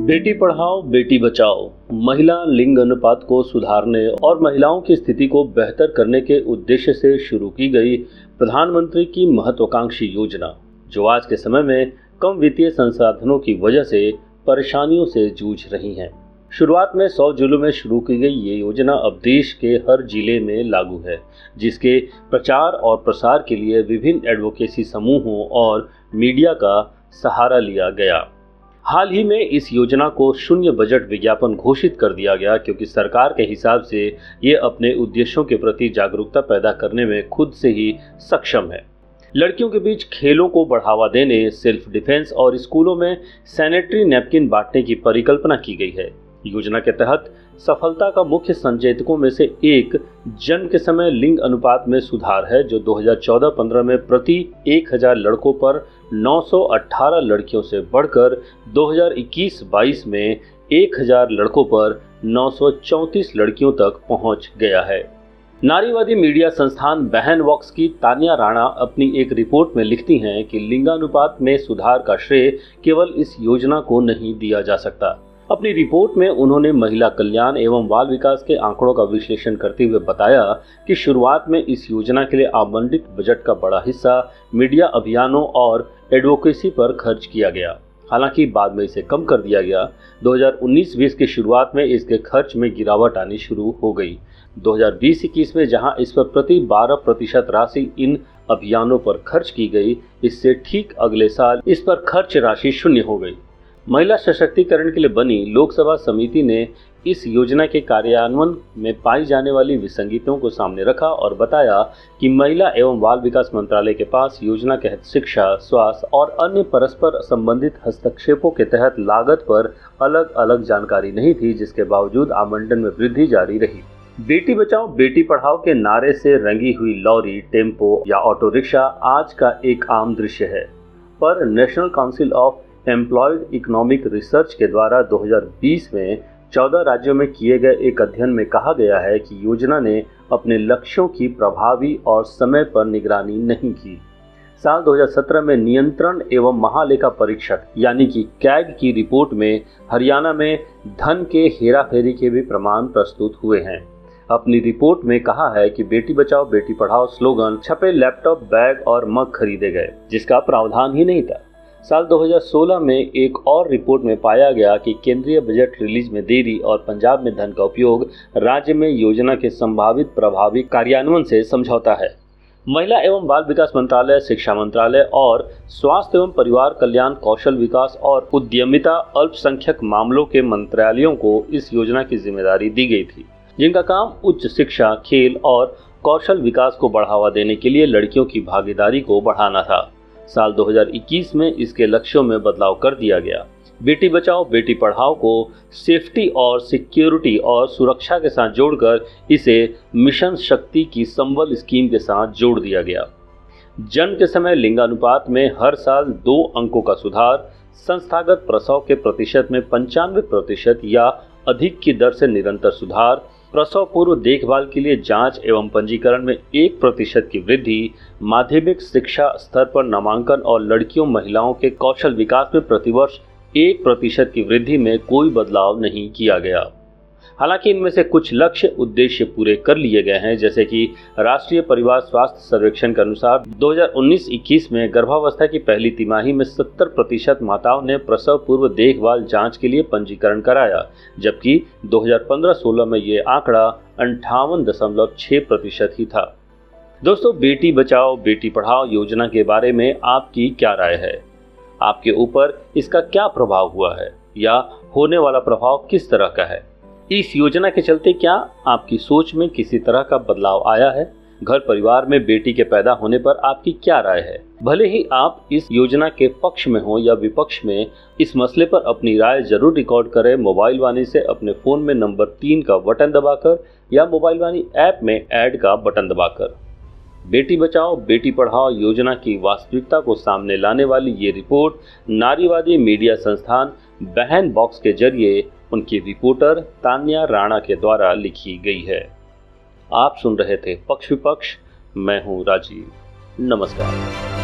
बेटी पढ़ाओ बेटी बचाओ महिला लिंग अनुपात को सुधारने और महिलाओं की स्थिति को बेहतर करने के उद्देश्य से शुरू की गई प्रधानमंत्री की महत्वाकांक्षी योजना, जो आज के समय में कम वित्तीय संसाधनों की वजह से परेशानियों से जूझ रही है। शुरुआत में 100 जिलों में शुरू की गई ये योजना अब देश के हर जिले में लागू है, जिसके प्रचार और प्रसार के लिए विभिन्न एडवोकेसी समूहों और मीडिया का सहारा लिया गया। हाल ही में इस योजना को शून्य बजट विज्ञापन घोषित कर दिया गया, क्योंकि सरकार के हिसाब से ये अपने उद्देश्यों के प्रति जागरूकता पैदा करने में खुद से ही सक्षम है। लड़कियों के बीच खेलों को बढ़ावा देने, सेल्फ डिफेंस और स्कूलों में सैनिटरी नैपकिन बांटने की परिकल्पना की गई है। योजना के तहत सफलता का मुख्य संचेतकों में से एक जन्म के समय लिंग अनुपात में सुधार है, जो 2014-15 में प्रति 1000 लड़कों पर 918 लड़कियों से बढ़कर 2021-22 में 1000 लड़कों पर 934 लड़कियों तक पहुंच गया है। नारीवादी मीडिया संस्थान बहन वॉक्स की तान्या राणा अपनी एक रिपोर्ट में लिखती हैं कि लिंगानुपात में सुधार का श्रेय केवल इस योजना को नहीं दिया जा सकता। अपनी रिपोर्ट में उन्होंने महिला कल्याण एवं बाल विकास के आंकड़ों का विश्लेषण करते हुए बताया कि शुरुआत में इस योजना के लिए आवंटित बजट का बड़ा हिस्सा मीडिया अभियानों और एडवोकेसी पर खर्च किया गया। हालांकि बाद में इसे कम कर दिया गया। 2019-20 की शुरुआत में इसके खर्च में गिरावट आनी शुरू हो गई। 2020-21 में जहां इस पर प्रति 12% राशि इन अभियानों पर खर्च की गई, इससे ठीक अगले साल इस पर खर्च राशि शून्य हो गई। महिला सशक्तिकरण के लिए बनी लोकसभा समिति ने इस योजना के कार्यान्वयन में पाई जाने वाली विसंगतियों को सामने रखा और बताया कि महिला एवं बाल विकास मंत्रालय के पास योजना के तहत शिक्षा, स्वास्थ्य और अन्य परस्पर संबंधित हस्तक्षेपों के तहत लागत पर अलग अलग जानकारी नहीं थी, जिसके बावजूद आवंटन में वृद्धि जारी रही। बेटी बचाओ बेटी पढ़ाओ के नारे से रंगी हुई लॉरी, टेम्पो या ऑटो रिक्शा आज का एक आम दृश्य है, पर national council of employed economic research के द्वारा 2020 में 14 राज्यों में किए गए एक अध्ययन में कहा गया है कि योजना ने अपने लक्ष्यों की प्रभावी और समय पर निगरानी नहीं की। साल 2017 में नियंत्रण एवं महालेखा परीक्षक यानी कि कैग की रिपोर्ट में हरियाणा में धन के हेराफेरी के भी प्रमाण प्रस्तुत हुए हैं। अपनी रिपोर्ट में कहा है कि बेटी बचाओ बेटी पढ़ाओ स्लोगन छपे लैपटॉप, बैग और मग खरीदे गए, जिसका प्रावधान ही नहीं था। साल 2016 में एक और रिपोर्ट में पाया गया कि केंद्रीय बजट रिलीज में देरी और पंजाब में धन का उपयोग राज्य में योजना के संभावित प्रभावी कार्यान्वयन से समझौता है। महिला एवं बाल विकास मंत्रालय, शिक्षा मंत्रालय और स्वास्थ्य एवं परिवार कल्याण, कौशल विकास और उद्यमिता अल्पसंख्यक मामलों के मंत्रालयों को इस योजना की जिम्मेदारी दी गई थी, जिनका काम उच्च शिक्षा, खेल और कौशल विकास को बढ़ावा देने के लिए लड़कियों की भागीदारी को बढ़ाना था। साल 2021 में इसके लक्ष्यों में बदलाव कर दिया गया। बेटी बचाओ बेटी पढ़ाओ को सेफ्टी और सिक्योरिटी और सुरक्षा के साथ जोड़कर इसे मिशन शक्ति की संबल स्कीम के साथ जोड़ दिया गया। जन्म के समय लिंगानुपात में हर साल 2 अंकों का सुधार, संस्थागत प्रसव के प्रतिशत में 95% या अधिक की दर से निरंतर सुधार, प्रसव पूर्व देखभाल के लिए जांच एवं पंजीकरण में 1% की वृद्धि, माध्यमिक शिक्षा स्तर पर नामांकन और लड़कियों महिलाओं के कौशल विकास में प्रतिवर्ष 1% की वृद्धि में कोई बदलाव नहीं किया गया। हालांकि इनमें से कुछ लक्ष्य उद्देश्य पूरे कर लिए गए हैं, जैसे कि राष्ट्रीय परिवार स्वास्थ्य सर्वेक्षण के अनुसार 2019-21 में गर्भावस्था की पहली तिमाही में 70% माताओं ने प्रसव पूर्व देखभाल जांच के लिए पंजीकरण कराया, जबकि 2015-16 में ये आंकड़ा 58.6% ही था। दोस्तों, बेटी बचाओ बेटी पढ़ाओ योजना के बारे में आपकी क्या राय है? आपके ऊपर इसका क्या प्रभाव हुआ है या होने वाला प्रभाव किस तरह का है? इस योजना के चलते क्या आपकी सोच में किसी तरह का बदलाव आया है? घर परिवार में बेटी के पैदा होने पर आपकी क्या राय है? भले ही आप इस योजना के पक्ष में हो या विपक्ष में, इस मसले पर अपनी राय जरूर रिकॉर्ड करें मोबाइल वाणी से अपने फोन में नंबर 3 का बटन दबाकर या मोबाइल वाणी ऐप में ऐड का बटन दबाकर। बेटी बचाओ बेटी पढ़ाओ योजना की वास्तविकता को सामने लाने वाली ये रिपोर्ट नारीवादी मीडिया संस्थान बहन बॉक्स के जरिए उनकी रिपोर्टर तान्या राणा के द्वारा लिखी गई है। आप सुन रहे थे पक्ष विपक्ष। मैं हूं राजीव। नमस्कार।